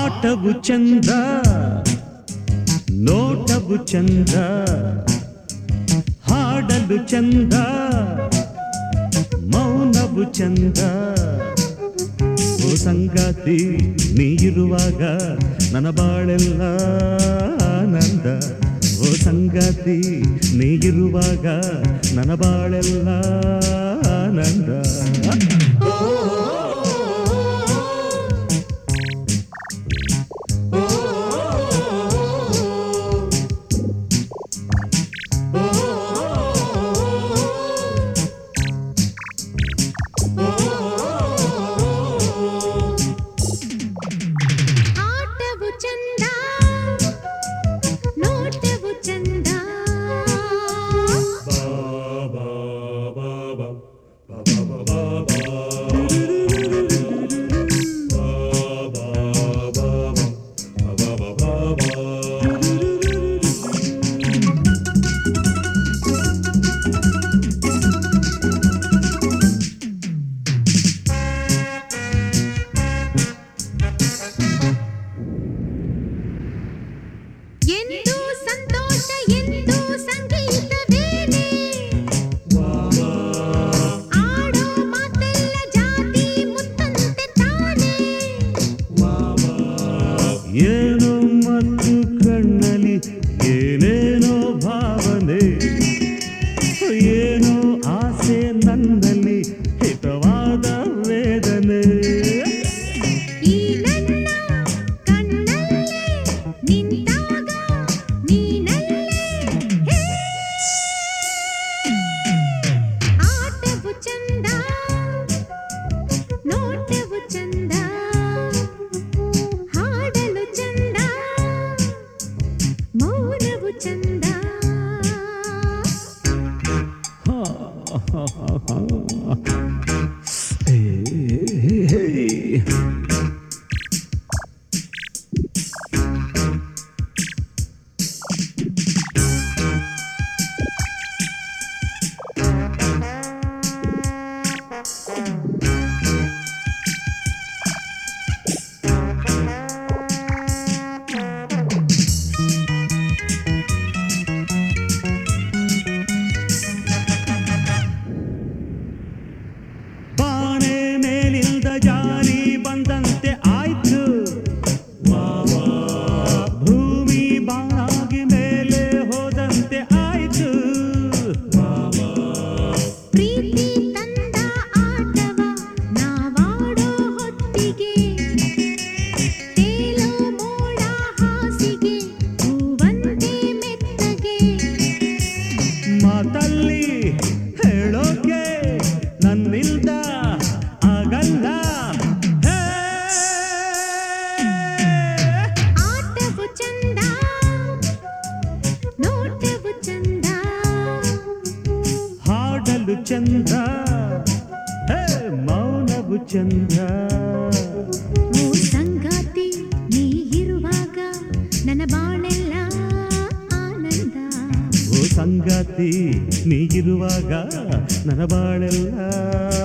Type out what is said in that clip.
ಆಟವು ಚಂದ ನೋಟವು ಚಂದ ಹಾಡಲು ಚಂದ ಮೌನವು ಚಂದ ಓ ಸಂಗಾತಿ ನೀ ಇರುವಾಗ ನನ್ನ ಬಾಳೆಲ್ಲ ಆನಂದ ಓ ಸಂಗಾತಿ ನೀ ಇರುವಾಗ ನನ್ನ ಬಾಳೆಲ್ಲ ಆನಂದ ಏನೋ ಮತ್ತು ಕಣ್ಣಲ್ಲಿ ಏನೇನೋ ಭಾವನೆ ಏನೋ ಆಸೆ ನನ್ನಲ್ಲಿ ಹಿತವಾದ ವೇದನೆ ಮಾತಲ್ಲಿ ಹೇಳೋಕೆ ನನ್ನಿಲ್ದ ಆಗಲ್ಲ ಆಟವು ಚಂದ ನೋಟವು ಚಂದ ಹಾಡಲು ಚಂದ ಮೌನವು ಚಂದ ಓ ಸಂಗಾತಿ ನೀ ಇರುವಾಗ ನನ್ನ ಬಾಳೆಲ್ಲ ಆನಂದ ಓ ಸಂಗಾತಿ ನೀಗಿರುವಾಗ ನನ್ನ ಬಾಳೆಲ್ಲ